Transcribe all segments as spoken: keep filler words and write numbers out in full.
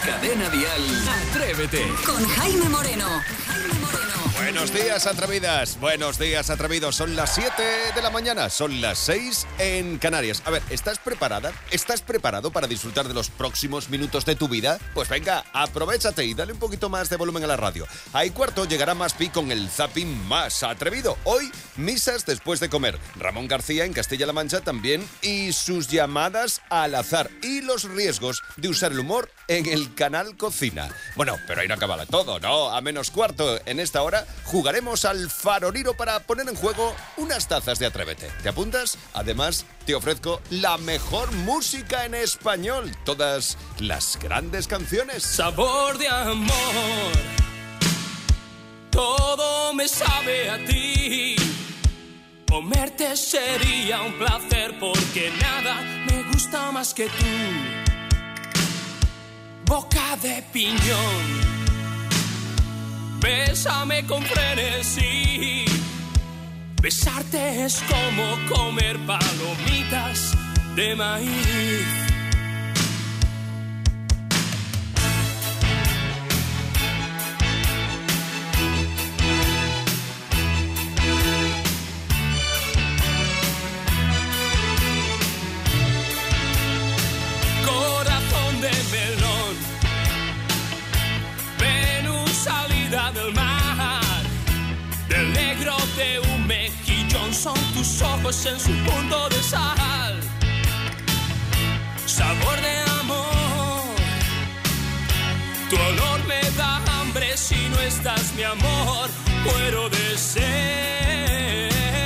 Cadena Dial, Atrévete. Con Jaime Moreno. Buenos días, atrevidas. Buenos días, atrevidos. Son las siete de la mañana. Son las seis en Canarias. A ver, ¿estás preparada? ¿Estás preparado para disfrutar de los próximos minutos de tu vida? Pues venga, aprovéchate y dale un poquito más de volumen a la radio. Ahí cuarto llegará Maspi con el zapping más atrevido. Hoy, misas después de comer. Ramón García en Castilla-La Mancha también. Y sus llamadas al azar. Y los riesgos de usar el humor en el canal Cocina. Bueno, pero ahí no acaba todo, ¿no? A menos cuarto en esta hora jugaremos al faroliro para poner en juego unas tazas de Atrévete. ¿Te apuntas? Además, te ofrezco la mejor música en español. Todas las grandes canciones. Sabor de amor, todo me sabe a ti. Comerte sería un placer porque nada me gusta más que tú. Boca de piñón, bésame con frenesí. Besarte es como comer palomitas de maíz. Corazón de melón, Venus salida del mar, del negro de un mejillón son tus ojos en su punto de sal. Sabor de amor, tu olor me da hambre, si no estás mi amor, muero de sed.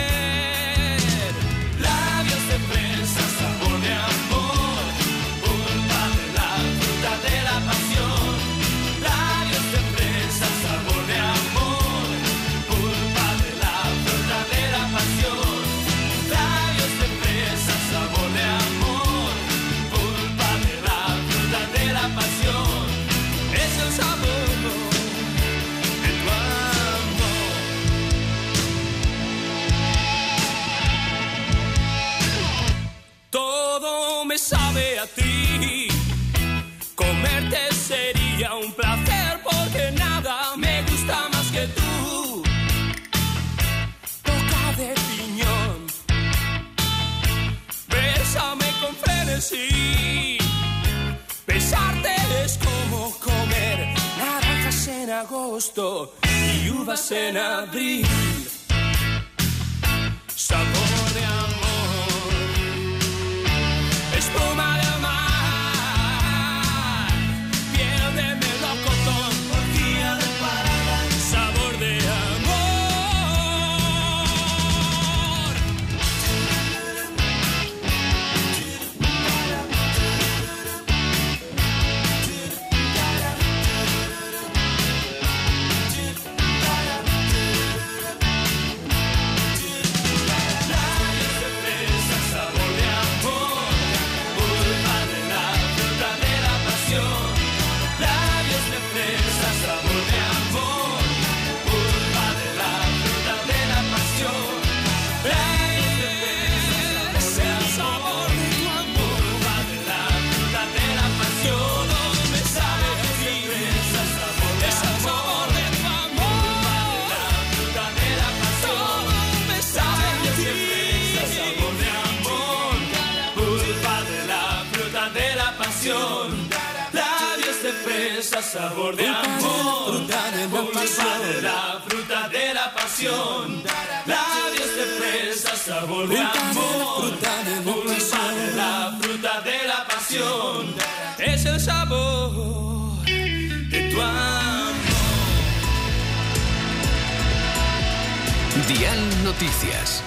Labios de fresa, sabor de amor, pulpa de la fruta de la pasión. Labios de fresa, sabor de amor, pulpa de la fruta de la pasión. Labios de fresa, sabor de amor, pulpa de la fruta de la pasión. Es el sabor de tu amor. Todo me sabe a ti. Comerte sería un placer porque nada me gusta más que tú. Boca de piñón, bésame con frenesí. Besarte es como comer naranjas en agosto y uvas en abril. Sabor de amor, espuma del mar, piel de melocotón, orgía de parada, sabor de amor. Labios de fresa, sabor de amor, pulpa de la fruta de la pasión. Labios de fresa, sabor de amor, pulpa de la fruta de la pasión. Labios de fresa, sabor de amor, pulpa de la fruta de la pasión. Todo me sabe a ti, sabor de amor, de tu amor, pulpa de la fruta de la pasión. Todo me sabe a ti, sabor de amor, pulpa de la fruta de la pasión. Labios de fresa, sabor de amor, pulpa de la fruta de la pasión. Labios de fresa, sabor de amor, pulpa de la fruta de la pasión. Es el sabor de tu amor. Dial Noticias.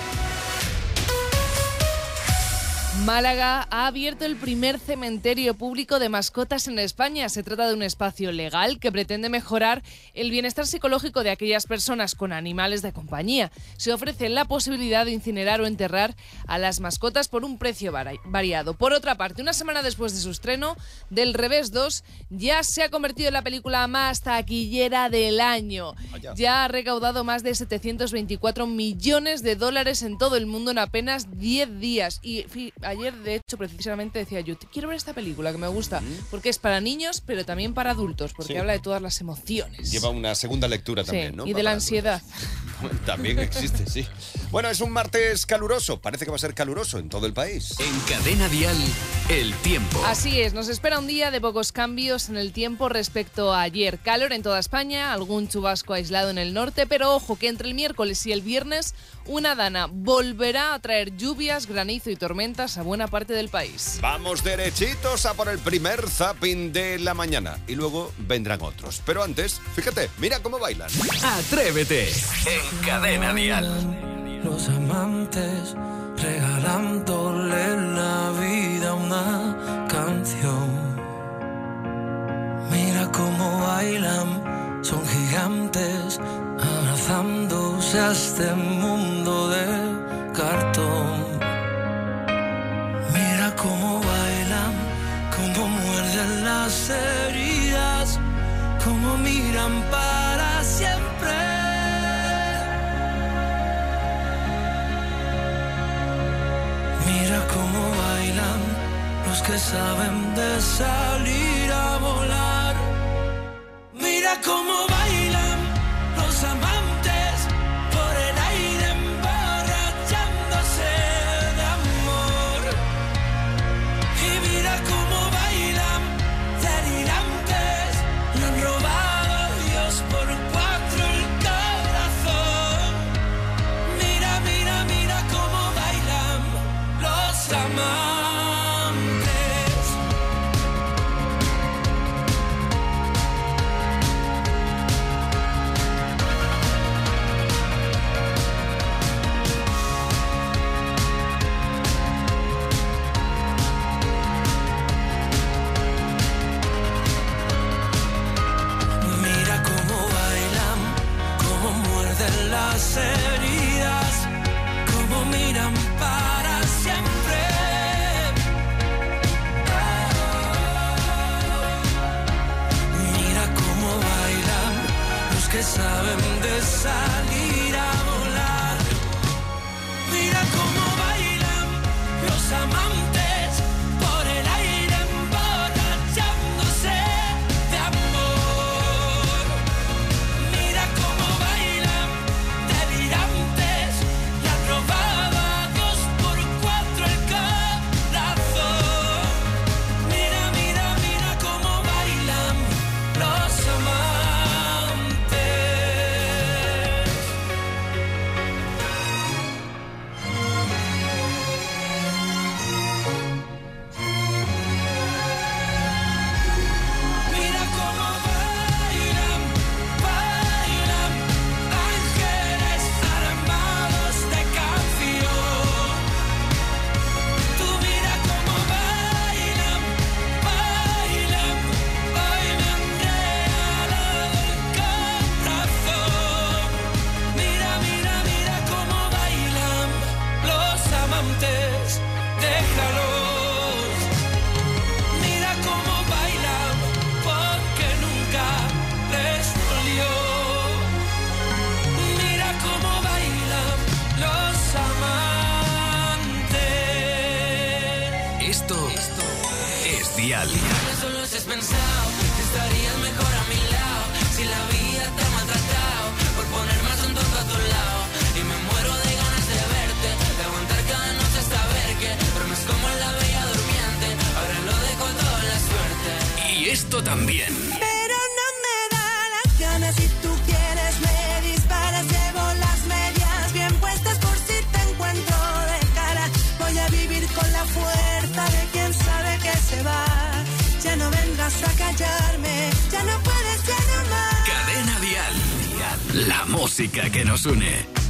Málaga ha abierto el primer cementerio público de mascotas en España. Se trata de un espacio legal que pretende mejorar el bienestar psicológico de aquellas personas con animales de compañía. Se ofrece la posibilidad de incinerar o enterrar a las mascotas por un precio vari- variado. Por otra parte, una semana después de su estreno, Del Revés dos ya se ha convertido en la película más taquillera del año. Vaya. Ya ha recaudado más de setecientos veinticuatro millones de dólares en todo el mundo en apenas diez días. Y fi- ayer, de hecho, precisamente decía yo, quiero ver esta película que me gusta, porque es para niños, pero también para adultos, porque Sí. habla de todas las emociones. Lleva una segunda lectura también, Sí, ¿no? y de Para la adultos. ansiedad. También existe, sí. Bueno, es un martes caluroso. Parece que va a ser caluroso en todo el país. En Cadena Dial, el tiempo. Así es, nos espera un día de pocos cambios en el tiempo respecto a ayer. Calor en toda España, algún chubasco aislado en el norte, pero ojo que entre el miércoles y el viernes una dana volverá a traer lluvias, granizo y tormentas a buena parte del país. Vamos derechitos a por el primer zapping de la mañana y luego vendrán otros. Pero antes, fíjate, mira cómo bailan. Atrévete en Cadena Dial. Los amantes regalándole la vida a una canción. Mira cómo bailan, son gigantes, abrazándose a este mundo de cartón. Mira cómo bailan, cómo muerden las heridas, cómo miran para siempre. Mira cómo bailan los que saben de salir a volar. Mira cómo bailan los amantes por el aire emborrachándose de amor. Y mira cómo bailan delirantes, le han robado a Dios por cuatro el corazón. Mira, mira, mira cómo bailan los amantes. Mira cómo bailan, cómo muerden las heridas, cómo miran para siempre. Mira cómo bailan los que saben de salir a volar. Mira cómo bailan los amantes por el aire emborrachándose de amor. Mira cómo bailan delirantes, le han robado a Dios por cuatro el corazón. Mira, mira, mira cómo bailan los amantes. Mira cómo bailan, bailan ángeles armados de canción. Tú mira cómo bailan, bailan, hoy me han regalado el corazón. Mira, mira, mira cómo bailan los amantes, déjalos. Mira cómo bailan porque nunca les dolió. Mira cómo bailan los amantes. Esto, es Dial. Solo has pensado que estarías mejor a mi lado. Si la vida te ha maltratado por poner más un toque a tu lado. Y me muero de ganas de verte, de aguantar cada noche hasta ver que duermes como la bella durmiente. Ahora lo dejo todo en la suerte. Y esto también. Pero no me da las ganas, si tú quieres me disparas, llevo las medias bien puestas por si te encuentro de cara. Voy a vivir con la fuerza de quien sabe que se va. Ya no vendrás a callarme, ya no puedes, ya no más. Cadena Dial. La música que nos une.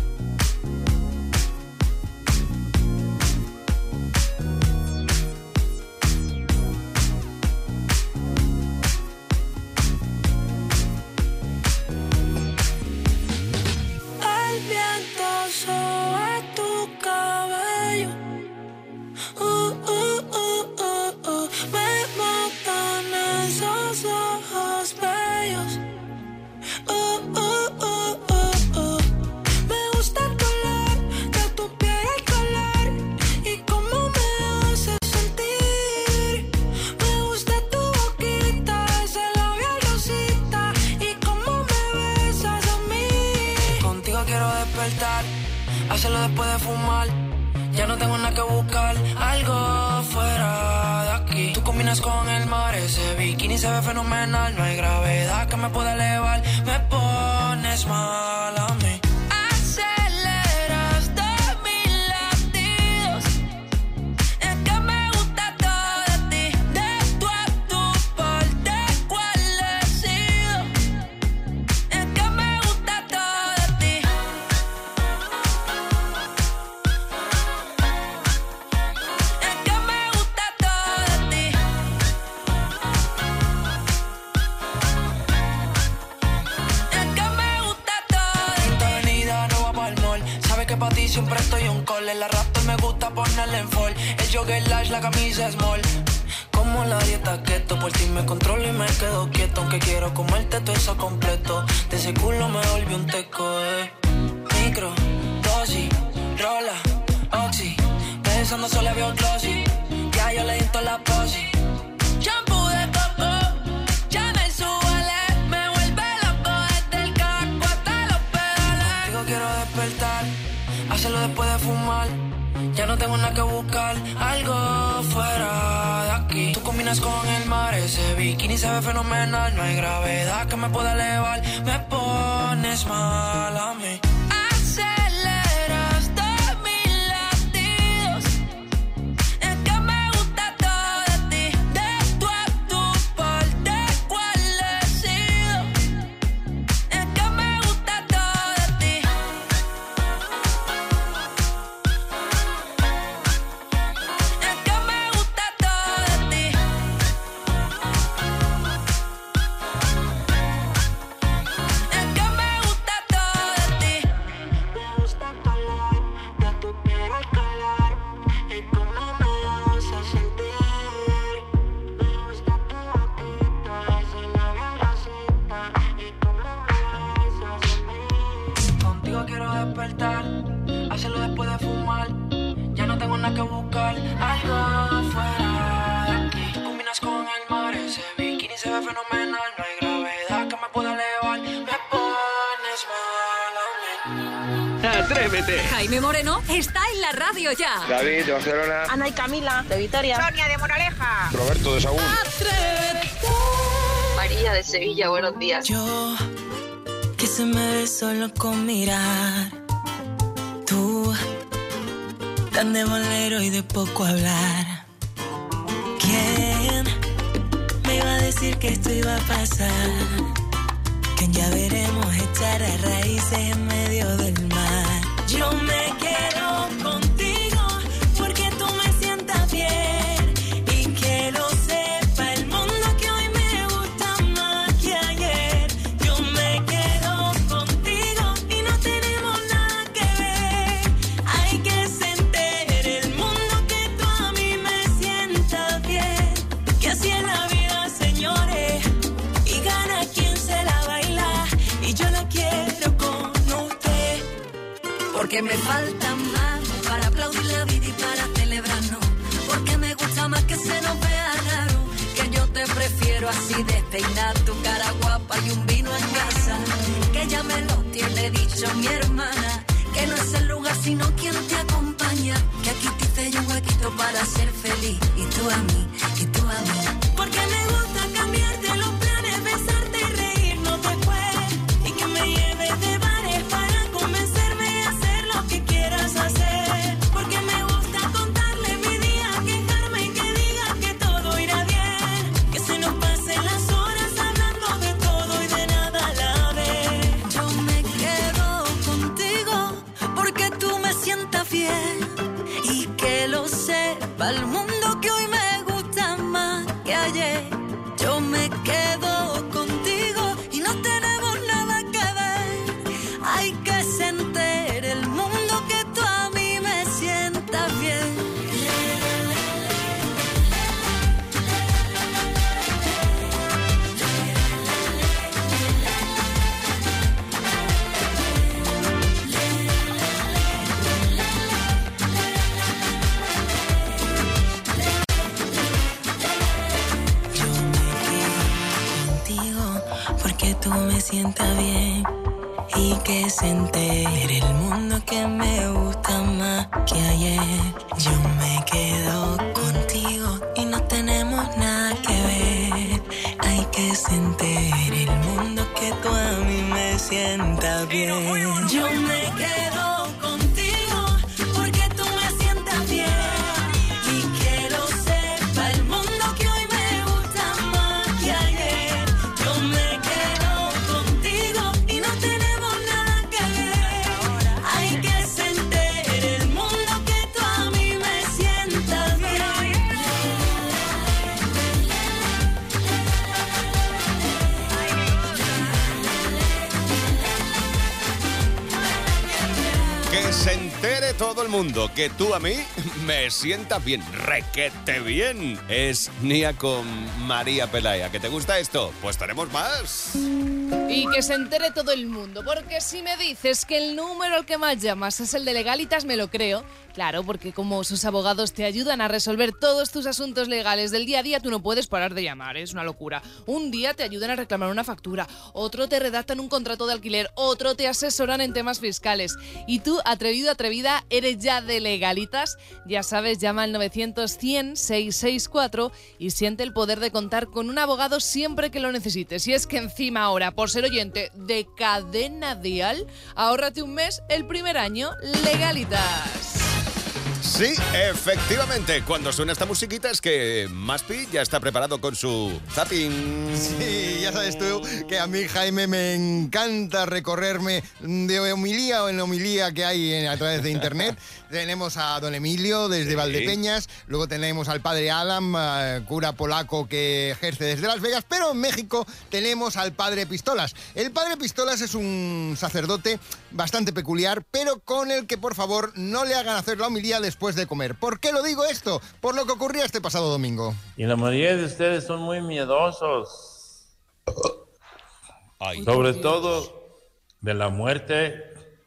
El viento sobre tu cabello. Uh, uh, uh, uh, uh. Me matan esos ojos bellos. Uh, uh, uh, uh, uh. despertar, hacerlo después de fumar. Ya no tengo nada que buscar, algo fuera de aquí. Tú combinas con el mar, ese bikini se ve fenomenal. No hay gravedad que me pueda elevar, me pones mal a mí. Aceleras todos mis latidos. Es que me gusta todo de ti, de tu a tu parte, cuál he sido. Es que me gusta todo de ti. Es que me gusta todo de ti. Es que me gusta todo de ti. Quinta Avenida, no va pa'l mall. Sabes que pa' ti siempre estoy un call. En la raptor me gusta ponerle en fall. El jogger large, la camisa small. Como la dieta keto, por ti me controlo y me quedo quieto. Aunque quiero comerte todo eso completo. De ese culo me volví un teco, eh. Micro, dosis, rola, oxi. Pensando solo veo glossy. Ya yo le di toda la posi. Shampoo de coco, Chanel Suele, me vuelve loco desde el casco hasta los pedales. Digo quiero despertar, hacerlo después de fumar. Ya no tengo nada que buscar, algo fuera de aquí. Tú combinas con el mar, ese bikini se ve fenomenal. No hay gravedad que me pueda elevar, me pones mal a mí. Aceleras todos mis latidos. Es que me gusta todo de ti, de tu a tu parte, cuál he sido. Es que me gusta todo de ti. Es que me gusta todo de ti. Es que me gusta todo de ti. Me gusta el color de tu piel al calor y cómo me hace sentir. Me gusta tu boquita, ese labio rosita y cómo me hace sentir. Contigo quiero despertar, hacerlo después de fumar. Ya no tengo nada que buscar, algo fuera de aquí. Tú combinas con el mar, ese bikini se ve fenomenal. No hay gravedad que me pueda elevar, me pones mal a mí. Atrévete. Jaime Moreno está en la radio ya. David de Barcelona. Ana y Camila, de Vitoria. Sonia de Moraleja. Roberto de Saúl. María de Sevilla, buenos días. Yo, que se me ve solo con mirar. Tú, tan de bolero y de poco hablar. ¿Quién me iba a decir que esto iba a pasar? Que ya veremos echar a raíces en medio del mar. Yo me quedo contigo porque tú me sientas bien y que lo sepa el mundo que hoy me gusta más que ayer. Yo me quedo contigo y no tenemos nada que ver. Hay que se entere el mundo que tú a mí me sientas bien. Que así es la vida, señores, y gana quien se la baila. Y yo la quiero con usted. Porque me falta más para aplaudir la vida y para celebrarnos. Porque me gusta más que se nos vea raro. Que yo te prefiero así, despeinar tu cara guapa y un vino en casa. Que ya me lo tiene dicho mi hermana. Que no es el lugar sino quien te acompaña. Que aquí te hice yo un huequito para ser feliz. Y tú a mí, y tú a mí. Porque me gusta cambiarte los planes, besarte y reírnos después. Y que me lleves de bares para convencerme de hacer lo que quieras hacer. Porque me gusta contarle mi día, quejarme y que diga que todo irá bien. Que se nos pasen las horas hablando de todo y de nada a la vez. Yo me quedo contigo porque tú me sientas bien y que lo sepa el mundo que hoy me gusta más que ayer. Yo me quedo contigo y no tenemos nada que ver. Hay que se entere el mundo que tú a mí me sientas bien. Yo me quedo contigo porque tú me sientas bien y que se entere el mundo que me gusta más que ayer. Yo me quedo contigo y no tenemos nada que ver. Hay que se entere el mundo que tú a mí me sientas bien. Yo me quedo contigo porque tú me sientas bien. Y que lo sepa el mundo que hoy me gusta más que ayer. Yo me quedo contigo y no tenemos nada que ver. Hay que se entere el mundo que tú a mí me sientas bien. Que se entere todo el mundo que tú a mí me sientas bien, requete bien. Es Nia con María Pelaya. ¿Que te gusta esto? Pues tenemos más. Y que se entere todo el mundo, porque si me dices que el número al que más llamas es el de Legalitas, me lo creo. Claro, porque como sus abogados te ayudan a resolver todos tus asuntos legales del día a día, tú no puedes parar de llamar, es una locura. Un día te ayudan a reclamar una factura, otro te redactan un contrato de alquiler, otro te asesoran en temas fiscales. Y tú, atrevido, atrevida, eres ya de Legalitas. Ya sabes, llama al novecientos cien seiscientos sesenta y cuatro y siente el poder de contar con un abogado siempre que lo necesites. Y es que encima ahora, por ser oyente de Cadena Dial, ahórrate un mes el primer año. Legalitas. Sí, efectivamente, cuando suena esta musiquita es que Maspi ya está preparado con su zapping. Sí, ya sabes tú que a mí, Jaime, me encanta recorrerme de homilía o en homilía que hay en, a través de internet. Tenemos a don Emilio desde Sí. Valdepeñas, luego tenemos al padre Alan, uh, cura polaco que ejerce desde Las Vegas, pero en México tenemos al padre Pistolas. El padre Pistolas es un sacerdote bastante peculiar, pero con el que, por favor, no le hagan hacer la homilía después de comer. ¿Por qué lo digo esto? Por lo que ocurría este pasado domingo. Y la mayoría de ustedes son muy miedosos. Ay. Sobre todo de la muerte.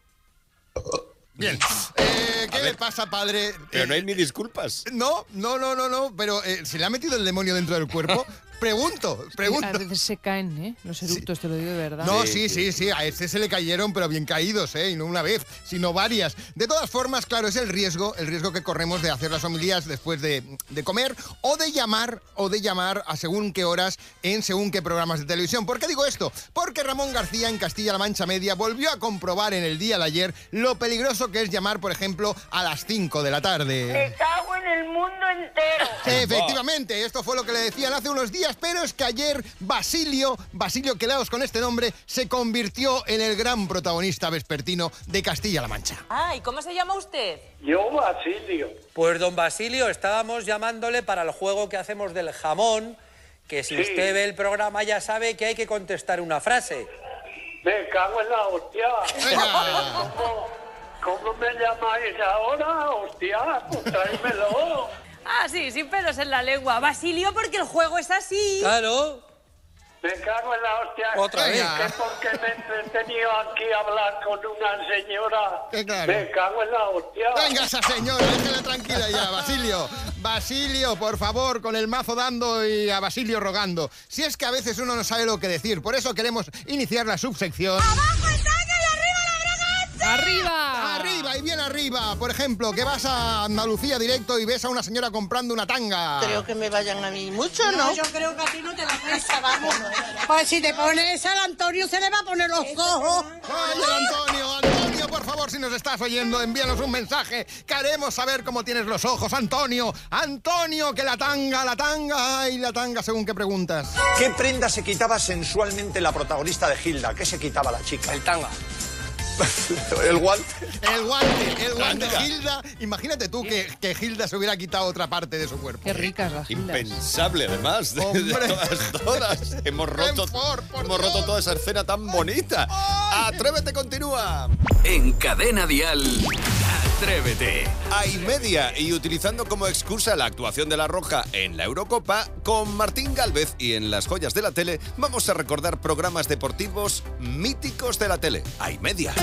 Bien. Eh, ¿Qué A le ver. pasa, padre? Pero Eh, no hay ni disculpas. No, no, no, no, no, pero eh, ¿se le ha metido el demonio dentro del cuerpo? Pregunto, A pregunto. veces se caen, ¿eh? Los eructos, te lo digo de verdad. No, sí, sí, sí, a este se le cayeron, pero bien caídos, ¿eh? Y no una vez, sino varias. De todas formas, claro, es el riesgo, el riesgo que corremos de hacer las homilías después de, de comer o de llamar, o de llamar a según qué horas en según qué programas de televisión. ¿Por qué digo esto? Porque Ramón García en Castilla-La Mancha Media volvió a comprobar en el día de ayer lo peligroso que es llamar, por ejemplo, a las cinco de la tarde. Me cago en el mundo entero. Efectivamente, esto fue lo que le decían hace unos días, pero es que ayer Basilio, Basilio, quedaos con este nombre, se convirtió en el gran protagonista vespertino de Castilla-La Mancha. Ah, ¿y cómo se llama usted? Yo, Basilio. Pues don Basilio, estábamos llamándole para el juego que hacemos del jamón, que si Sí. usted ve el programa ya sabe que hay que contestar una frase. Me cago en la hostia. Venga. ¿Cómo, cómo me llamáis ahora? Hostia, pues tráemelo. Ah, sí, sin pelos en la lengua. Basilio, porque el juego es así. Claro. Me cago en la hostia. Otra vez. Que porque me he entretenido aquí a hablar con una señora. Que claro. Me cago en la hostia. Venga esa señora, déjela tranquila ya, Basilio. Basilio, por favor, con el mazo dando y a Basilio rogando. Si es que a veces uno no sabe lo que decir, por eso queremos iniciar la subsección. ¡Abajo el tanque y arriba la braga! ¡Arriba! Arriba y bien arriba. Por ejemplo, que vas a Andalucía directo y ves a una señora comprando una tanga. Creo que me vayan a mí mucho, ¿no? No, yo creo que a ti no te la pesa, vamos. Pues si te pones al Antonio se le va a poner los ojos. Ay, el Antonio, Antonio, por favor, si nos estás oyendo, envíanos un mensaje. Queremos saber cómo tienes los ojos, Antonio. Antonio, que la tanga, la tanga, ay, la tanga, según qué preguntas. ¿Qué prenda se quitaba sensualmente la protagonista de Hilda? ¿Qué se quitaba la chica? El tanga. El guante. El guante, el guante, Tanga. Hilda. Imagínate tú que, que Hilda se hubiera quitado otra parte de su cuerpo. Qué ricas las gildas. Impensable, además, de, de Hombre. todas, todas. Hemos roto, Por, por hemos Dios. roto toda esa escena tan bonita. Atrévete, continúa. En Cadena Dial, Atrévete. Hay media y utilizando como excusa la actuación de La Roja en la Eurocopa, con Martín Gálvez y en Las Joyas de la Tele, vamos a recordar programas deportivos míticos de la tele. Hay media.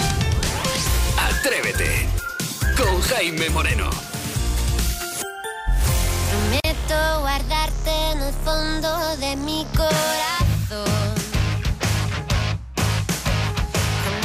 Atrévete. Con Jaime Moreno. Prometo guardarte en el fondo de mi corazón.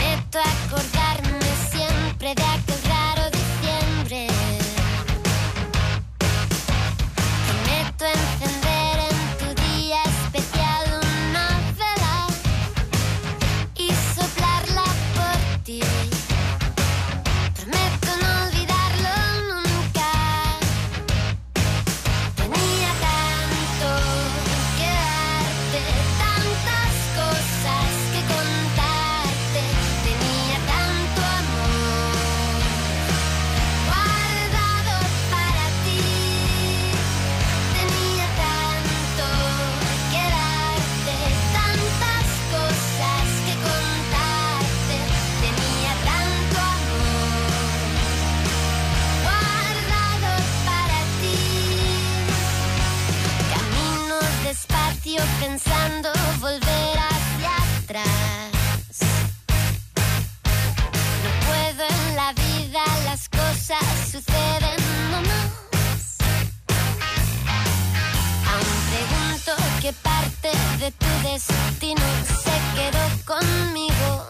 pensando volver hacia atrás. No puedo en la vida, las cosas suceden nomás. Aún pregunto qué parte de tu destino se quedó conmigo.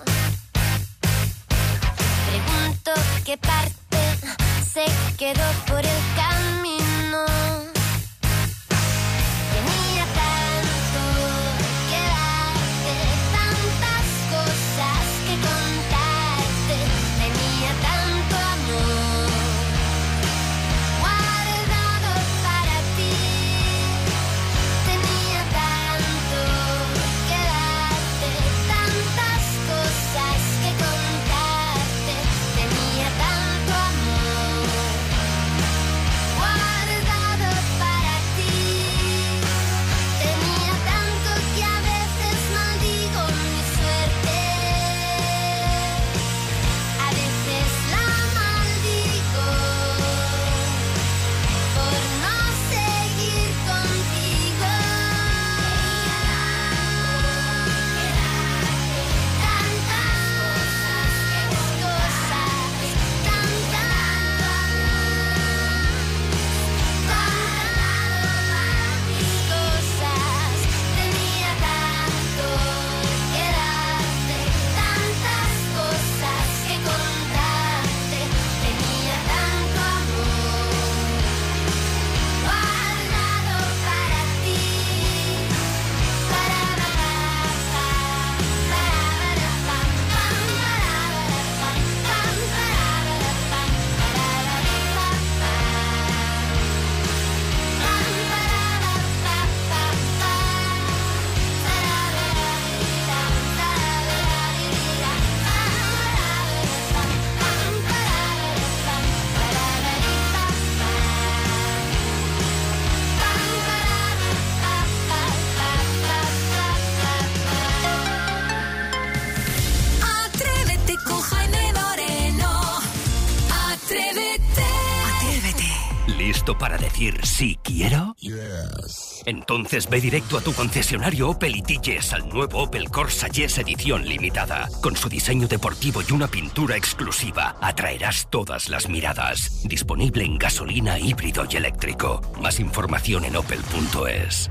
Pregunto qué parte se quedó por el camino. Tenía tanto que darte, tantas cosas que contarte. Tenía tanto amor guardado para ti. Tenía tanto que darte, tantas cosas que contarte. Tenía tanto amor guardado para ti. Tenía tanto que a veces maldigo mi suerte. A veces la maldigo por no seguir contigo. Tantas cosas, cosas, tenía tanto que darte, tantas cosas que contarte, tenía tanto amor guardado para ti. Para Atrévete con Jaime Moreno. Atrévete. Atrévete. ¿Listo para decir sí quiero? Entonces ve directo a tu concesionario Opel y di yes al nuevo Opel Corsa Yes edición limitada. Con su diseño deportivo y una pintura exclusiva, atraerás todas las miradas. Disponible en gasolina, híbrido y eléctrico. Más información en opel punto es.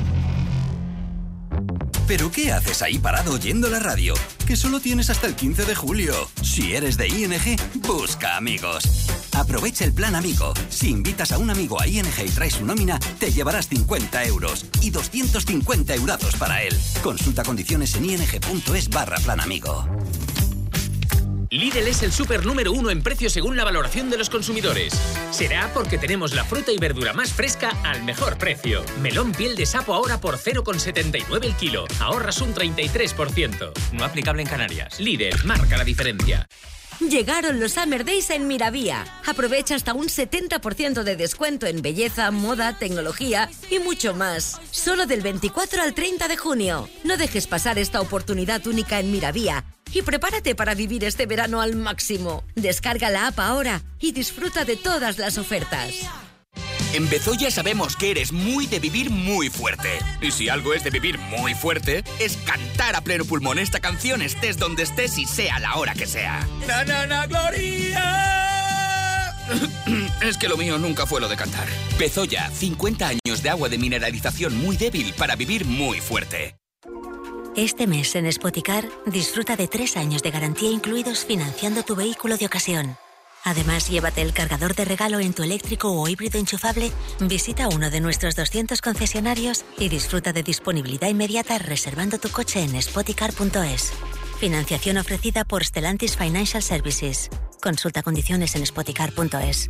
¿Pero qué haces ahí parado oyendo la radio? Que solo tienes hasta el quince de julio. Si eres de I N G, busca amigos. Aprovecha el plan amigo. Si invitas a un amigo a I N G y traes su nómina, te llevarás cincuenta euros y doscientos cincuenta eurazos para él. Consulta condiciones en ing.es barra plan amigo. Lidl es el súper número uno en precio según la valoración de los consumidores. Será porque tenemos la fruta y verdura más fresca al mejor precio. Melón piel de sapo ahora por cero coma setenta y nueve el kilo. Ahorras un treinta y tres por ciento. No aplicable en Canarias. Lidl, marca la diferencia. Llegaron los Summer Days en Miravía. Aprovecha hasta un setenta por ciento de descuento en belleza, moda, tecnología y mucho más. Solo del veinticuatro al treinta de junio. No dejes pasar esta oportunidad única en Miravía y prepárate para vivir este verano al máximo. Descarga la app ahora y disfruta de todas las ofertas. En Bezoya sabemos que eres muy de vivir muy fuerte. Y si algo es de vivir muy fuerte, es cantar a pleno pulmón esta canción estés donde estés y sea la hora que sea. ¡Na, na, na, Gloria! Es que lo mío nunca fue lo de cantar. Bezoya, cincuenta años de agua de mineralización muy débil para vivir muy fuerte. Este mes en Spoticar disfruta de tres años de garantía incluidos financiando tu vehículo de ocasión. Además, llévate el cargador de regalo en tu eléctrico o híbrido enchufable, visita uno de nuestros doscientos concesionarios y disfruta de disponibilidad inmediata reservando tu coche en spoticar punto es. Financiación ofrecida por Stellantis Financial Services. Consulta condiciones en spoticar punto es.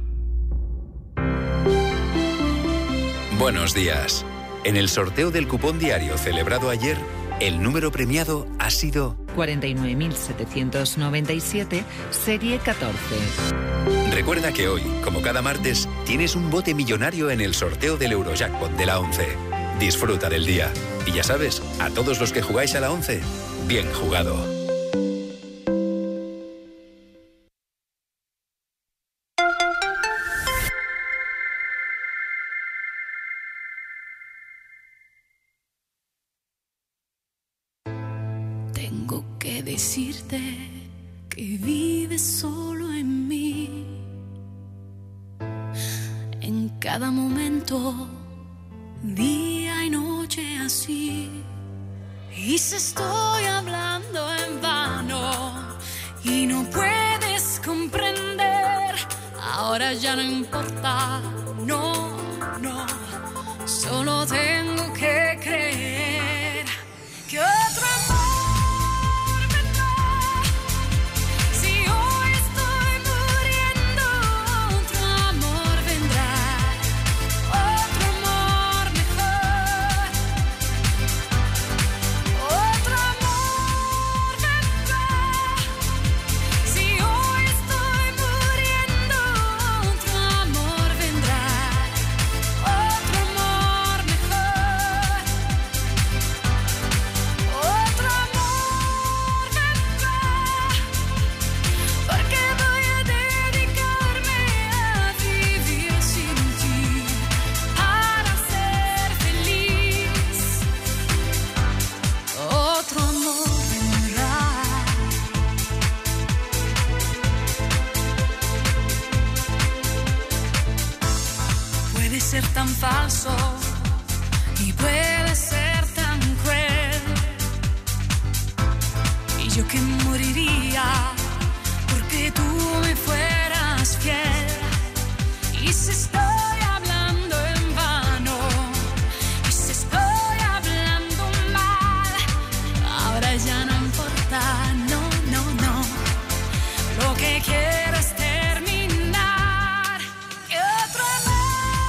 Buenos días. En el sorteo del cupón diario celebrado ayer, el número premiado ha sido cuarenta y nueve mil setecientos noventa y siete, serie catorce. Recuerda que hoy, como cada martes, tienes un bote millonario en el sorteo del Eurojackpot de la once. Disfruta del día. Y ya sabes, a todos los que jugáis a la once, bien jugado. tengo que decirte que vives solo en mí. En cada momento, día y noche así. Y si estoy hablando en vano y no puedes comprender, ahora ya no importa, no, no, solo tengo que creer que otro amor tan falso y puede ser tan cruel, y yo que moriría porque tú me fueras fiel. Y si estoy hablando en vano, y si estoy hablando mal, ahora ya no importa, no, no, no, lo que quiero es terminar. Que otro amor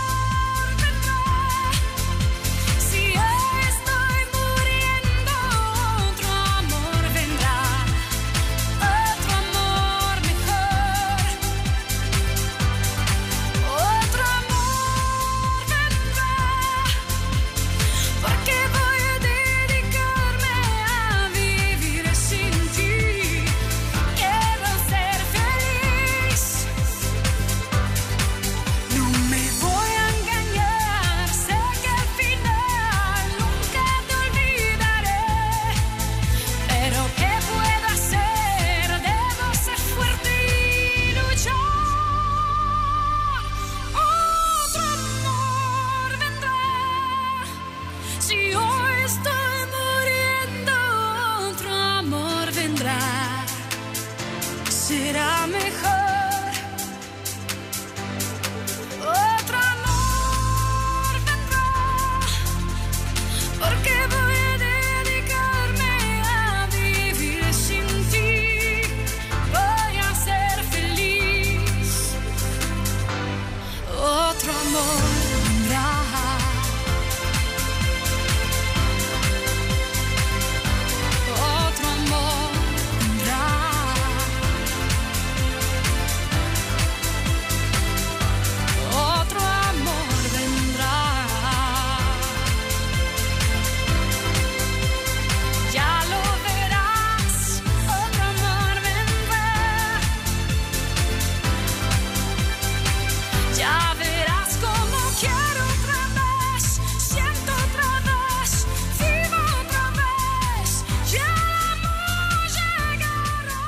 será mejor. Otro amor vendrá, porque voy a dedicarme a vivir sin ti. Voy a ser feliz. Otro amor vendrá. Otro amor vendrá. Otro amor vendrá. Ya lo verás. Otro amor vendrá. Ya verás cómo quiero otra vez. Siento otra vez. Vivo otra vez. Ya el amor llegará.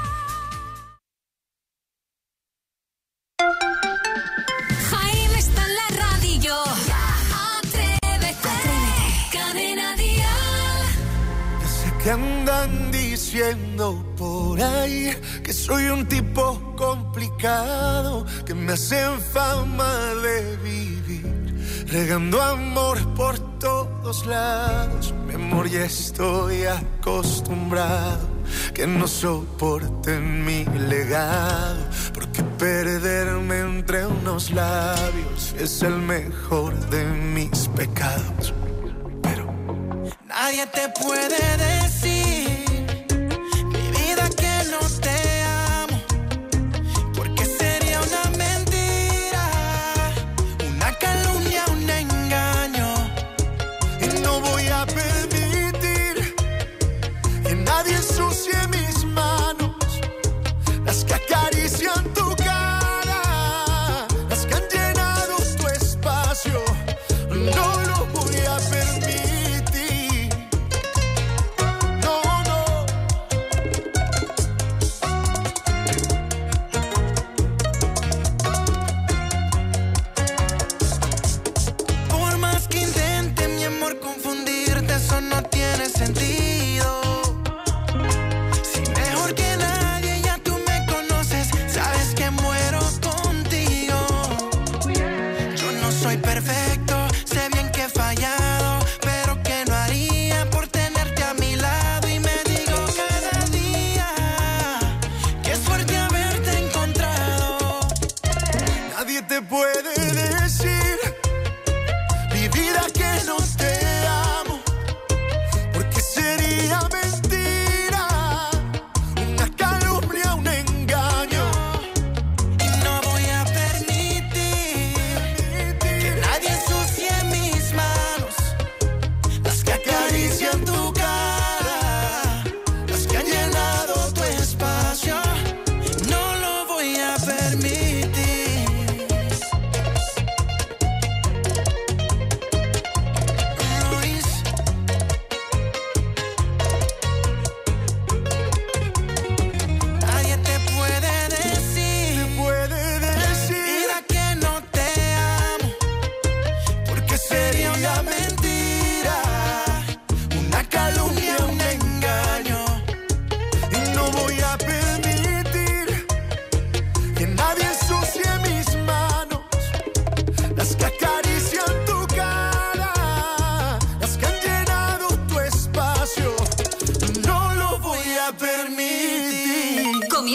Jaime está en la radio. Atrévete. Cadena Dial. Sé que andan diciendo por ahí que soy un tipo complicado, que me hacen fama de vivir regando amor por todos lados. Mi amor, ya estoy acostumbrado, que no soporten mi legado, porque perderme entre unos labios es el mejor de mis pecados. Nadie te puede decir, mi vida, que no te amo, porque sería una mentira, una calumnia, un engaño. Y no voy a permitir que nadie ensucie mis manos, las que acarician tu cara, las que han llenado tu espacio. No lo voy a permitir.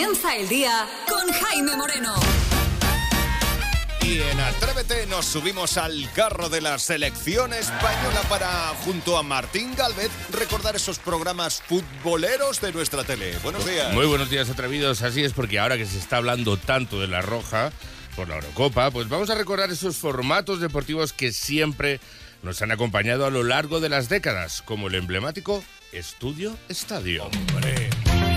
Comienza el día con Jaime Moreno. Y en Atrévete nos subimos al carro de la selección española para, junto a Martín Gálvez, recordar esos programas futboleros de nuestra tele. Buenos días. Muy buenos días, atrevidos. Así es, porque ahora que se está hablando tanto de la Roja por la Eurocopa, pues vamos a recordar esos formatos deportivos que siempre nos han acompañado a lo largo de las décadas, como el emblemático Estudio Estadio. ¡Hombre!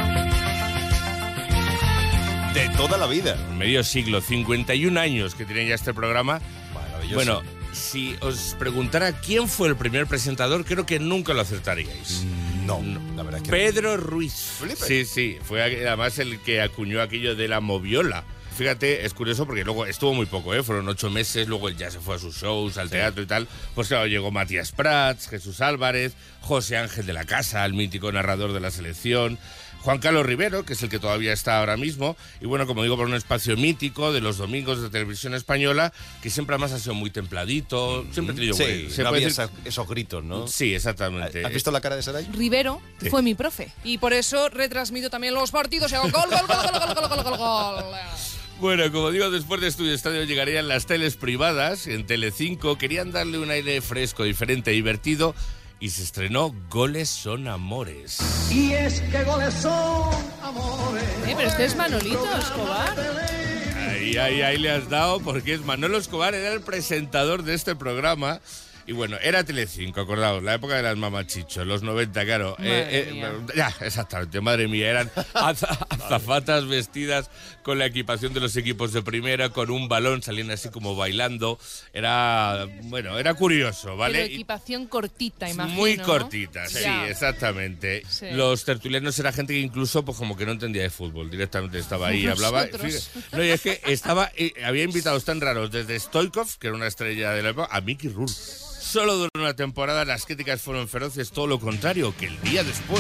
De toda la vida. Medio siglo, cincuenta y un años que tiene ya este programa. Maravilloso. Bueno, si os preguntara quién fue el primer presentador, creo que nunca lo acertaríais. No, la verdad que Pedro Ruiz. Felipe. Sí, sí, fue además el que acuñó aquello de la moviola. Fíjate, es curioso porque luego estuvo muy poco, ¿eh? Fueron ocho meses, luego él ya se fue a sus shows, al teatro y tal. Pues claro, llegó Matías Prats, Jesús Álvarez, José Ángel de la Casa, el mítico narrador de la selección, Juan Carlos Rivero, que es el que todavía está ahora mismo, y bueno, como digo, por un espacio mítico de los domingos de Televisión Española, que siempre además ha sido muy templadito, siempre ha tenido sí, buen- se no puede había decir- esa- esos gritos, ¿no? Sí, exactamente. ¿Has visto la cara de Saray? Rivero Sí. fue mi profe y por eso retransmito también los partidos y hago gol, gol, gol, gol, gol, gol, gol, gol. Bueno, como digo, después de Estudio Estadio llegarían las teles privadas. En Telecinco querían darle un aire fresco, diferente, divertido, y se estrenó Goles son amores. Y es que goles son amores. Eh, pero este es Manolito Escobar. Ahí, ahí, ahí le has dado, porque es Manolo Escobar, era el presentador de este programa. Y bueno, era Telecinco, acordaos, la época de las mamachichos, los noventa, claro. Madre mía. Ya, exactamente, madre mía, eran aza- azafatas vestidas con la equipación de los equipos de primera, con un balón, salían así como bailando. Era, bueno, era curioso, ¿vale? Pero Y- equipación cortita, imagino. Muy ¿no? cortita, sí, Ya. exactamente. Sí. Los tertulianos era gente que incluso pues como que no entendía de fútbol, directamente estaba ahí y hablaba. Nosotros. Fíjate, no, y es que estaba, eh, había invitados tan raros, desde Stoikov, que era una estrella de la época, a Mickey Rourke. Solo duró una temporada, las críticas fueron feroces, todo lo contrario que el día después.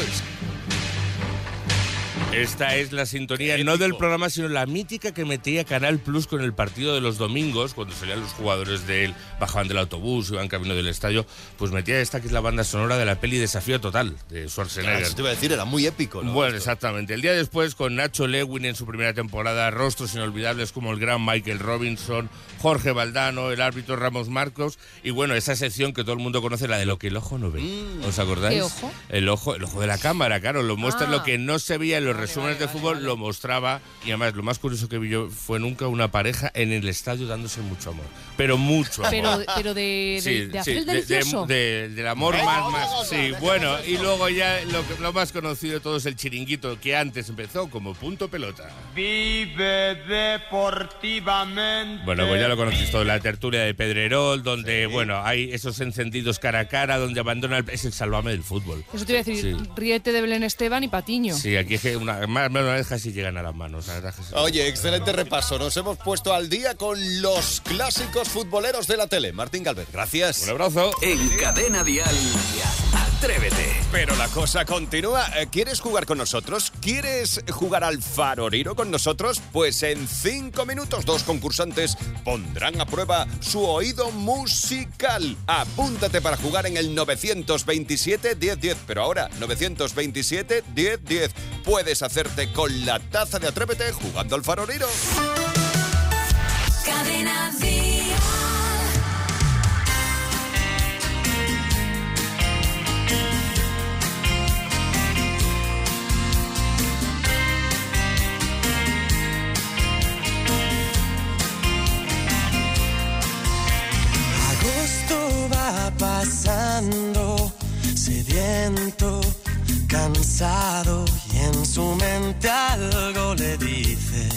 Esta es la sintonía, no del programa, sino la mítica que metía Canal Plus con el partido de los domingos, cuando salían los jugadores de él, bajaban del autobús, iban camino del estadio, pues metía esta que es la banda sonora de la peli Desafío Total, de Schwarzenegger. Claro, eso te iba a decir, era muy épico, ¿no? Bueno, exactamente. El día después, con Nacho Lewin en su primera temporada, rostros inolvidables como el gran Michael Robinson, Jorge Valdano, el árbitro Ramos Marcos, y bueno, esa sección que todo el mundo conoce, la de lo que el ojo no ve. ¿Os acordáis? ¿Qué ojo? El ojo, el ojo de la cámara, claro, lo muestra Ah. lo que no se veía en los resúmenes vale, de fútbol, vale. lo mostraba, y además lo más curioso que vi yo fue nunca una pareja en el estadio dándose mucho amor, pero mucho amor. Pero, pero de, de, Sí, de sí, hacer el de- de- delicioso. de- del amor más, más, sí, bueno, y luego ya lo, que- lo más conocido de todo es el chiringuito, que antes empezó como Punto Pelota. Vive deportivamente. Bueno, pues ya lo conocéis todo, la tertulia de Pedrerol, donde, bueno, hay esos encendidos cara a cara, donde abandona el... es el Sálvame del fútbol. Eso te iba a decir, Sí. Riete de Belén Esteban y Patiño. Sí, aquí es que una, más más una vez casi llegan a las manos, la verdad que sí. Oye, excelente repaso. Nos hemos puesto al día con los clásicos futboleros de la tele. Martín Gálvez, gracias. Un abrazo. En Cadena Dial, Atrévete. Pero la cosa continúa. Eh, ¿Quieres jugar con nosotros? ¿Quieres jugar al faroriro con nosotros? Pues en cinco minutos dos concursantes pondrán a prueba su oído musical. Apúntate para jugar en el novecientos veintisiete diez diez. Pero ahora, novecientos veintisiete diez diez. Puedes hacerte con la taza de Atrévete jugando al faroriro. Cadena Dial. Agosto va pasando, sediento, cansado, y en su mente algo le dice.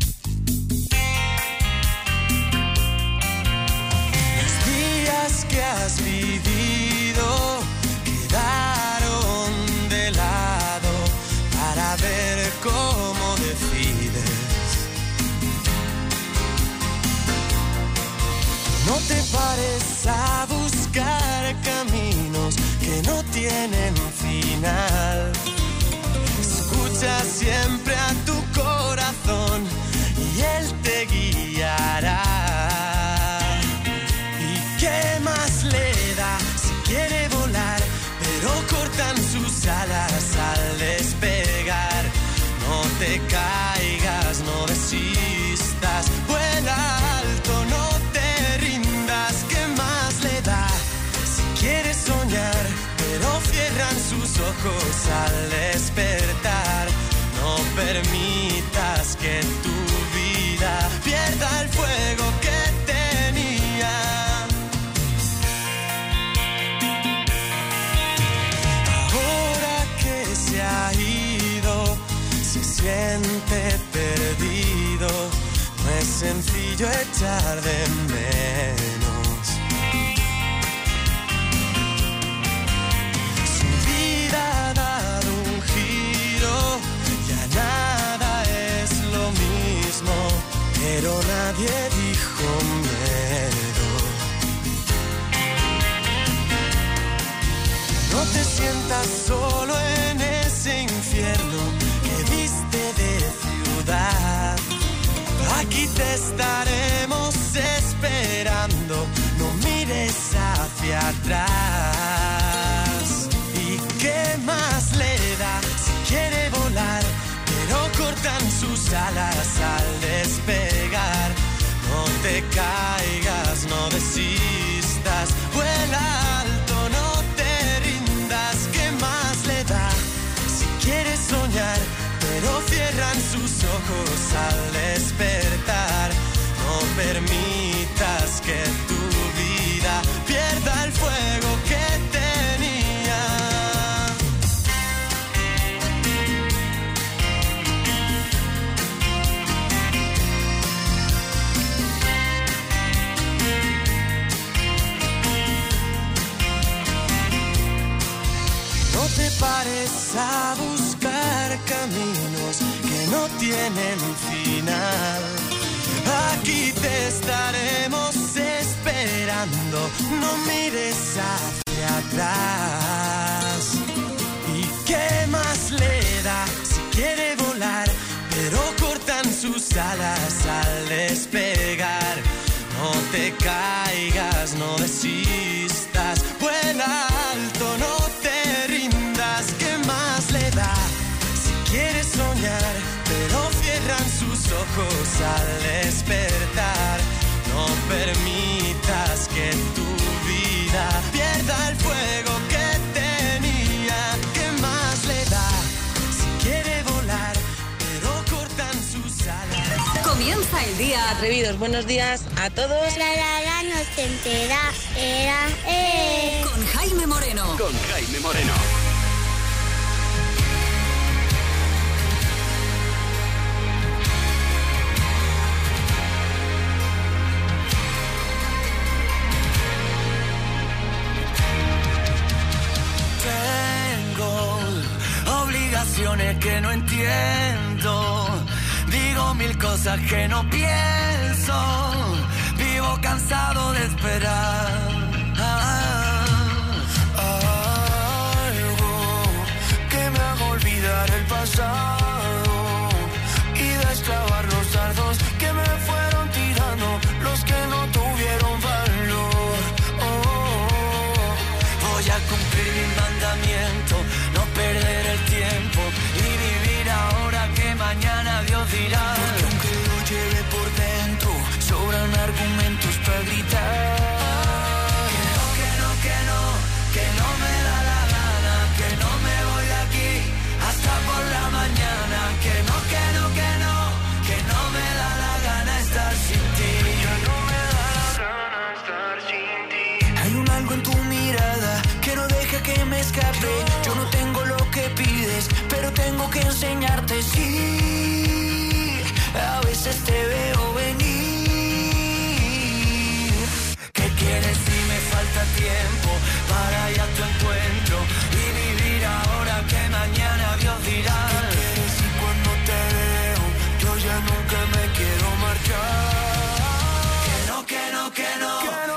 Los días que has vivido quedaron de lado para ver cómo decides. No te pares a buscar caminos que no tienen final. Escucha siempre a tu corazón y él te guiará. ¿Y qué más le da si quiere volar? Pero cortan sus alas al despegar. No te caigas. ojos al despertar. No permitas que tu vida pierda el fuego que tenía. Ahora que se ha ido, se siente perdido. No es sencillo echar de menos. Su vida ha dado un giro, ya nada es lo mismo, pero nadie dijo miedo. No te sientas solo en ese infierno que viste de ciudad. Aquí te estaremos esperando, no mires hacia atrás. ¿Y qué más le da si quiere volar? Pero cortan sus alas al despegar. No te caigas, no desistas, vuela alto, no te rindas. ¿Qué más le da si quieres soñar? Pero cierran sus ojos al despertar. No permitas que tu vida pierda el fuego que tenía. No te pares a buscar caminos que no tienen final. Aquí te estaremos esperando, no mires hacia atrás. ¿Y qué más le da si quiere volar? Pero cortan sus alas al despegar. No te caigas, no desistas, vuela alto, no te rindas. ¿Qué más le da si quieres soñar? Pero cierran sus ojos al despertar. No permitas que tu vida pierda el fuego que tenía. ¿Qué más le da si quiere volar? Pero cortan sus alas. Comienza el día. Atrevidos, buenos días a todos. La la la no se entera, era, eh. Con Jaime Moreno. Con Jaime Moreno. Que no entiendo, digo mil cosas que no pienso, vivo cansado de esperar. Ah, algo que me haga olvidar el pasado y desclavar los dardos que me fueron tirando los que no tuvieron valor. Oh, voy a cumplir mi mandamiento, no perder el tiempo y vivir ahora que mañana Dios dirá. Porque aunque lo lleve por dentro, sobran argumentos para gritar. Que no, que no, que no, que no me da la gana, que no me voy de aquí hasta por la mañana. Que no, que no, que no, que no me da la gana estar sin ti. Ya no me da la gana estar sin ti. Hay un algo en tu mirada que no deja que me escape. Yo no tengo lo que pides, pero tengo que enseñarte, sí. A veces te veo venir. ¿Qué quieres si me falta tiempo para ir a tu encuentro y vivir ahora que mañana Dios dirá? ¿Qué quieres si cuando te veo yo ya nunca me quiero marchar? Que no, que no, que no, que no.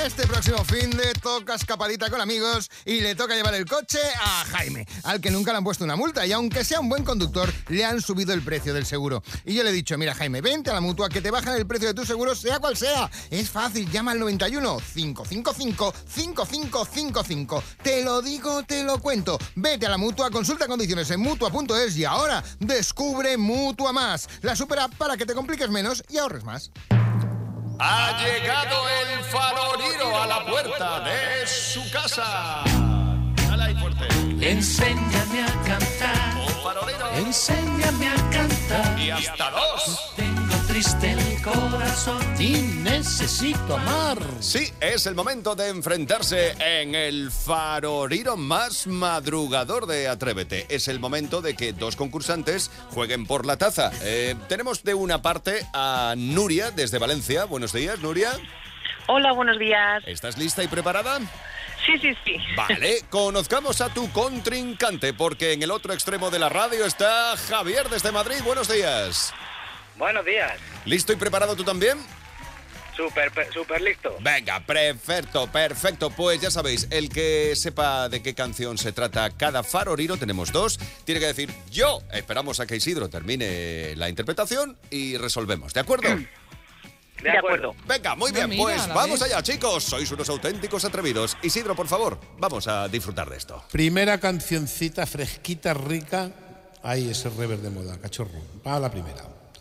Este próximo fin de toca escapadita con amigos y le toca llevar el coche a Jaime, al que nunca le han puesto una multa y aunque sea un buen conductor, le han subido el precio del seguro. Y yo le he dicho, mira Jaime, vente a la Mutua que te bajan el precio de tu seguro sea cual sea. Es fácil, llama al noventa y uno, cinco cinco cinco, cinco cinco cinco cinco. Te lo digo, te lo cuento. Vete a la Mutua, consulta condiciones en mutua punto es y ahora descubre Mutua Más, la super app para que te compliques menos y ahorres más. Ha llegado el farolero a la puerta de su casa. Dale ahí fuerte. Enséñame a cantar. Oh, farolero. Enséñame a cantar. Y hasta dos. Tengo triste el corazón y necesito amar. Sí, es el momento de enfrentarse en el farolero más madrugador de Atrévete. Es el momento de que dos concursantes jueguen por la taza. Eh, tenemos de una parte a Nuria desde Valencia. Buenos días, Nuria. Hola, buenos días. ¿Estás lista y preparada? Sí, sí, sí. Vale, conozcamos a tu contrincante, porque en el otro extremo de la radio está Javier desde Madrid. Buenos días. Buenos días. ¿Listo y preparado tú también? Súper, súper listo. Venga, perfecto, perfecto. Pues ya sabéis, el que sepa de qué canción se trata cada farolero, tenemos dos, tiene que decir yo. Esperamos a que Isidro termine la interpretación y resolvemos, ¿de acuerdo? De acuerdo. Venga, muy bien, No, mira, pues la vamos vez. allá, chicos. Sois unos auténticos atrevidos. Isidro, por favor, vamos a disfrutar de esto. Primera cancioncita fresquita, rica. Ahí, ese rever de moda, cachorro. Va la primera.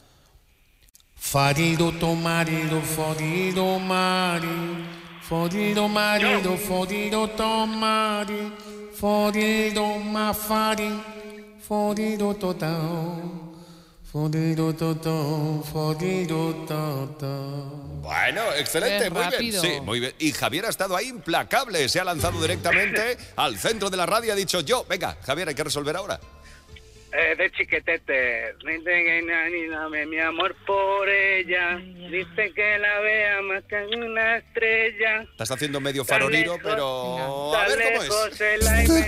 Farido to marido, forido mari. Forido marido, forido to mari. Forido ma fari. Forido total. Forido total. Forido total. Bueno, excelente, Qué muy bien. rápido. Sí, muy bien. Y Javier ha estado ahí implacable. Se ha lanzado directamente al centro de la radio y ha dicho yo. Venga, Javier, hay que resolver ahora. Eh, de chiquetete. Dame mi amor por ella. Dice que la vea más que una estrella. Estás haciendo medio farolero, pero... A Tan ver cómo lejos es. el aire.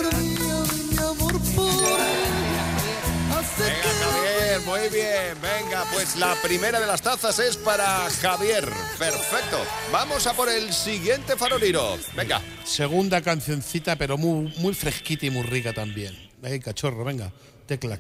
Venga, Javier, muy bien. Venga, pues la primera de las tazas es para Javier. Perfecto. Vamos a por el siguiente farolero. Venga. Segunda cancioncita, pero muy, muy fresquita y muy rica también. Ahí, cachorro, venga. Tecla.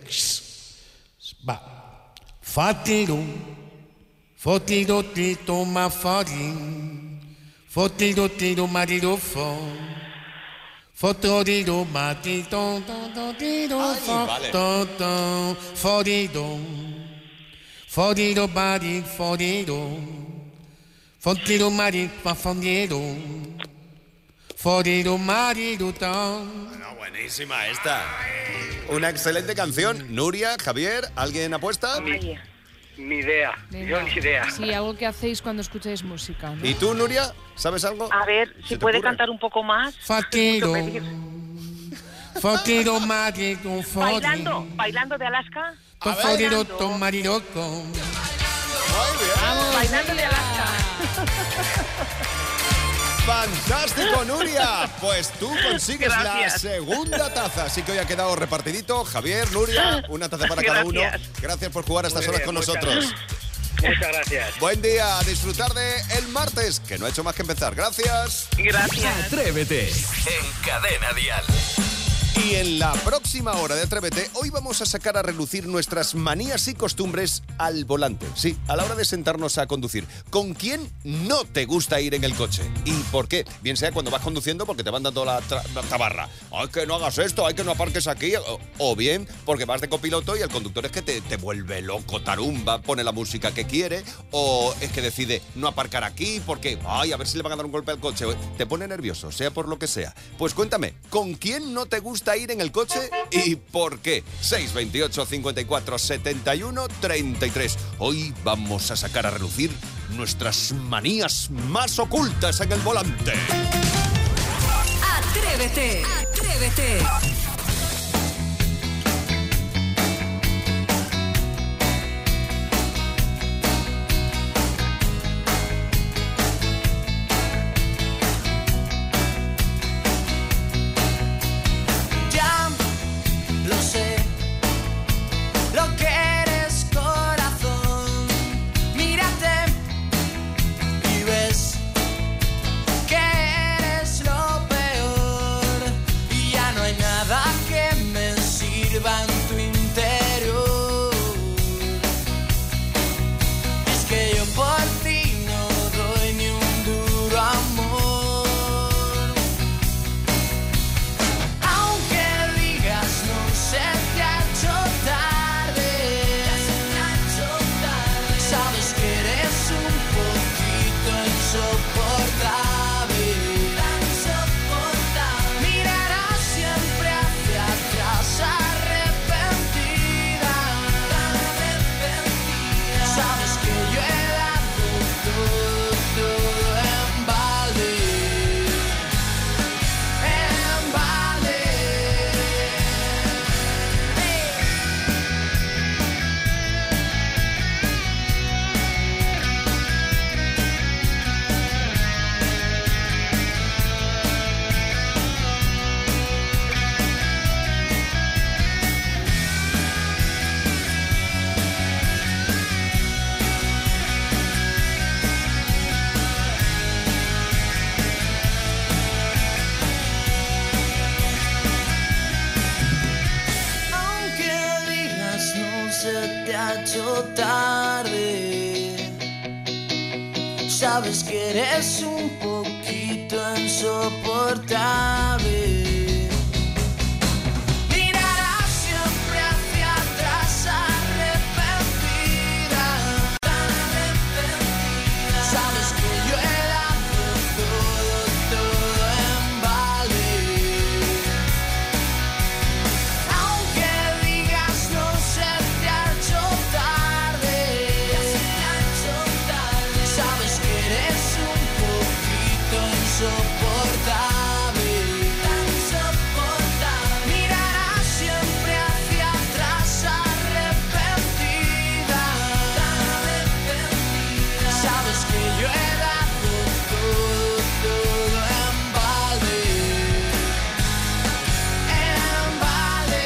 Va. Fatido. Fotiro tito ma fari. Fotiro tiro marido fo. Fotorido matito. Totiro fo. vale. Toto. Forido. Forido bari. Forido. Fotiro mari. Forido. Forido marido ton. No, buenísima esta. Una excelente canción. Nuria, Javier, ¿alguien apuesta? Ni, ni idea. Venga. Yo ni idea. Sí, algo que hacéis cuando escucháis música, ¿no? ¿Y tú, Nuria? ¿Sabes algo? A ver, ¿Se si te puede ocurre? cantar un poco más. Fatido. Es mucho pedir. Fotiro marido fori. Bailando, bailando de Alaska. Forido to marido con. Bailando de Alaska. ¡Fantástico, Nuria! Pues tú consigues la Gracias. segunda taza. Así que hoy ha quedado repartidito. Javier, Nuria, una taza para cada uno. Gracias. Gracias por jugar a estas Muy horas bien, con muchas nosotros. Muchas gracias. Buen día, a disfrutar de el martes, que no ha hecho más que empezar. Gracias. Gracias. Atrévete en Cadena Dial. Y en la próxima hora de Atrévete, hoy vamos a sacar a relucir nuestras manías y costumbres al volante. Sí, a la hora de sentarnos a conducir. ¿Con quién no te gusta ir en el coche? ¿Y por qué? Bien sea cuando vas conduciendo porque te van dando la, tra- la tabarra. Ay, que no hagas esto, ay, que no aparques aquí. O, o bien porque vas de copiloto y el conductor es que te, te vuelve loco, tarumba, pone la música que quiere. O es que decide no aparcar aquí porque, ay, a ver si le van a dar un golpe al coche. Te pone nervioso, sea por lo que sea. Pues cuéntame, ¿con quién no te gusta ir en el coche y por qué? seis veintiocho, cincuenta y cuatro, setenta y uno, treinta y tres. Hoy vamos a sacar a relucir nuestras manías más ocultas en el volante. Atrévete, atrévete. Ya lo sé, lo que eres, corazón. Mírate y ves Sabes que eres un poquito insoportable. Mirarás siempre hacia atrás arrepentida, arrepentida. Sabes que yo he dado todo, todo en vale. Aunque digas no se te ha hecho tarde, se te ha hecho tarde. Sabes que eres un poquito insoportable, tan insoportable. Mirarás siempre hacia atrás arrepentida, arrepentida. Sabes que yo he dado todo, todo en vale, en vale.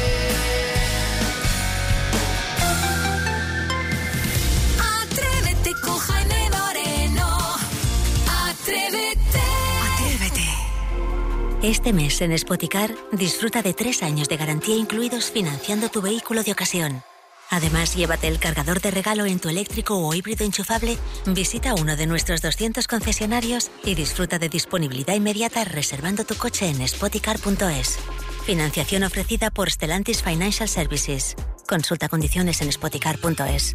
Atrévete con Jaime Moreno. Atrévete. Atrévete. Este mes en Spoticar disfruta de tres años de garantía incluidos financiando tu vehículo de ocasión. Además, llévate el cargador de regalo en tu eléctrico o híbrido enchufable, visita uno de nuestros doscientos concesionarios y disfruta de disponibilidad inmediata reservando tu coche en spoticar punto es. Financiación ofrecida por Stellantis Financial Services. Consulta condiciones en spoticar punto es.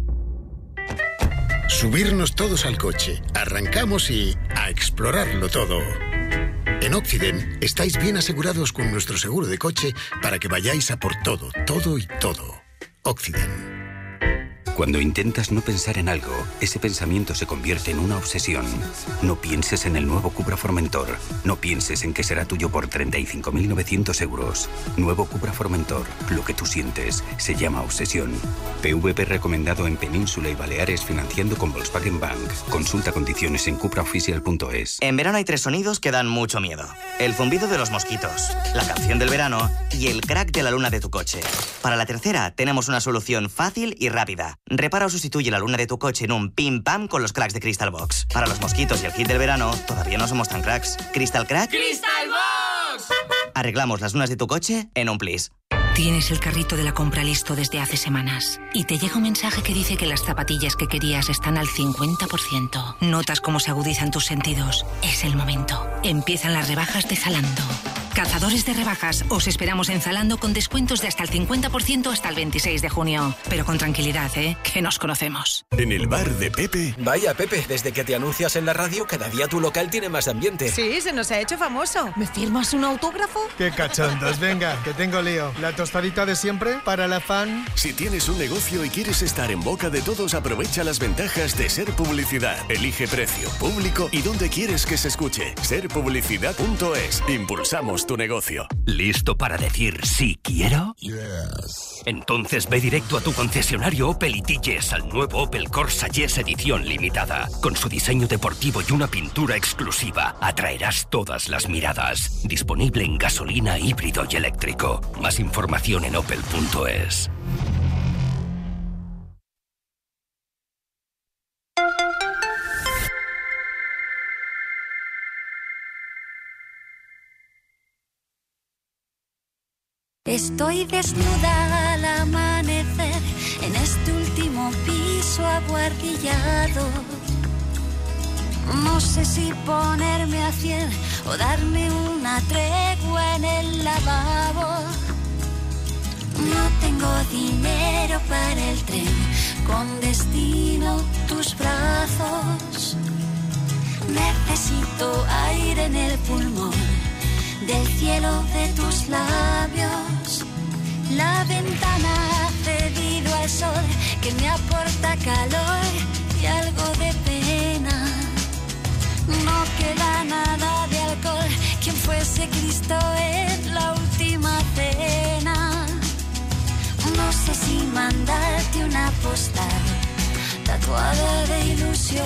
Subirnos todos al coche, arrancamos y a explorarlo todo. En Occident estáis bien asegurados con nuestro seguro de coche para que vayáis a por todo, todo y todo. Occident. Cuando intentas no pensar en algo, ese pensamiento se convierte en una obsesión. No pienses en el nuevo Cupra Formentor. No pienses en que será tuyo por treinta y cinco mil novecientos euros. Nuevo Cupra Formentor. Lo que tú sientes se llama obsesión. P V P recomendado en Península y Baleares financiando con Volkswagen Bank. Consulta condiciones en cupra oficial punto es. En verano hay tres sonidos que dan mucho miedo. El zumbido de los mosquitos, la canción del verano y el crack de la luna de tu coche. Para la tercera tenemos una solución fácil y rápida. Repara o sustituye la luna de tu coche en un pim pam con los cracks de Crystal Box. Para los mosquitos y el hit del verano, todavía no somos tan cracks. ¿Crystal Crack? ¡Crystal Box! Arreglamos las lunas de tu coche en un plis. Tienes el carrito de la compra listo desde hace semanas y te llega un mensaje que dice que las zapatillas que querías están al cincuenta por ciento. Notas cómo se agudizan tus sentidos. Es el momento. Empiezan las rebajas de Zalando. Cazadores de rebajas, os esperamos en Zalando con descuentos de hasta el cincuenta por ciento hasta el veintiséis de junio. Pero con tranquilidad, ¿eh? Que nos conocemos. En el bar de Pepe. Vaya, Pepe, desde que te anuncias en la radio, cada día tu local tiene más ambiente. Sí, se nos ha hecho famoso. ¿Me firmas un autógrafo? ¡Qué cachondos! Venga, que tengo lío. ¿La tostadita de siempre para la fan? Si tienes un negocio y quieres estar en boca de todos, aprovecha las ventajas de Ser Publicidad. Elige precio, público y dónde quieres que se escuche. ser publicidad punto es. Impulsamos tu negocio. ¿Listo para decir sí quiero? Yes. Entonces ve directo a tu concesionario Opel y di yes al nuevo Opel Corsa Yes edición limitada. Con su diseño deportivo y una pintura exclusiva, atraerás todas las miradas. Disponible en gasolina, híbrido y eléctrico. Más información en opel punto es. Estoy desnuda al amanecer en este último piso abuhardillado. No sé si ponerme a cien o darme una tregua en el lavabo. No tengo dinero para el tren, con destino tus brazos. Necesito aire en el pulmón, del cielo de tus labios. La ventana ha cedido al sol que me aporta calor y algo de pena. No queda nada de alcohol, quien fuese Cristo en la última cena. No sé si mandarte una postal tatuada de ilusiones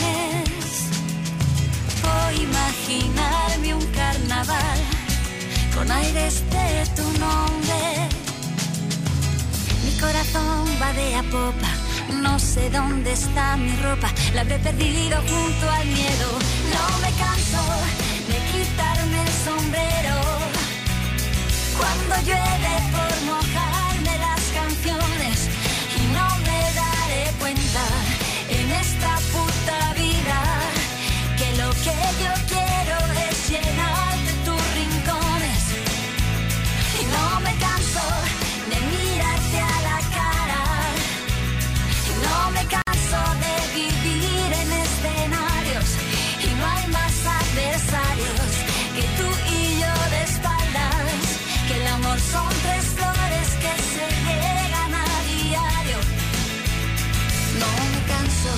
o imaginarme un carnaval con aires de tu nombre. Mi corazón va de a popa, no sé dónde está mi ropa, la habré perdido junto al miedo. No me canso de quitarme el sombrero cuando llueve por mojarme las canciones y no me daré cuenta en esta puta vida canso.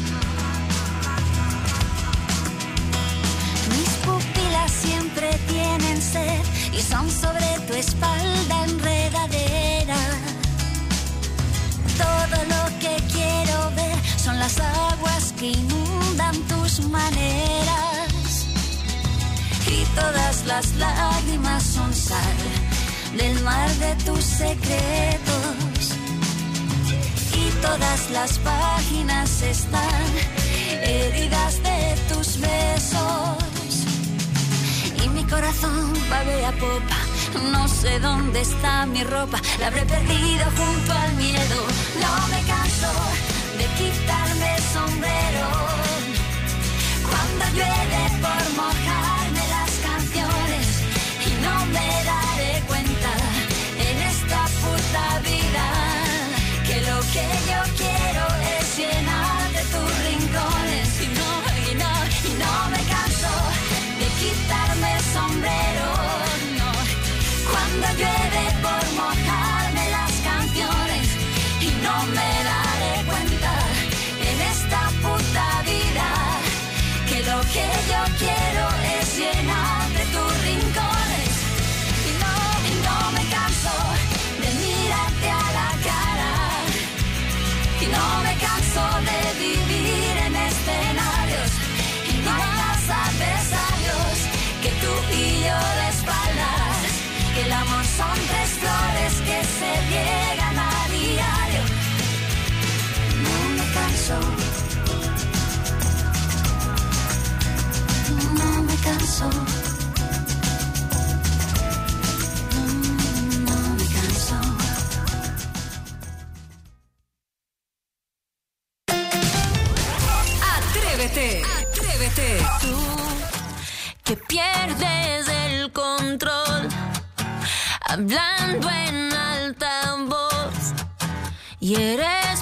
Mis pupilas siempre tienen sed y son sobre tu espalda enredadera. Todo lo que quiero ver son las aguas que inundan tus maneras. Y todas las lágrimas son sal del mar de tus secretos. Y todas las páginas están heridas de tus besos. Y mi corazón babea popa. No sé dónde está mi ropa, la habré perdido junto al miedo. No me canso de quitarme el sombrero cuando llueve por mojarme las canciones. Y no me daré cuenta en esta puta vida que lo que yo quiero es llenar de tus rincones. Y no, y no, y no me canso de quitarme el sombrero cuando llueve por mojarme las canciones. Y no me daré cuenta en esta puta vida que lo que yo quiero es llenar de tus rincones. Y no, y no me canso de mirarte a la cara. Y no me canso de vivir en escenarios. Y no hay más adversarios que tú y yo de espaldas. Que el amor son tres flores que se riegan a diario. No me canso. No me canso. No, no me canso. Atrévete, atrévete. Tú que pierdes el control, hablando en alta voz, y eres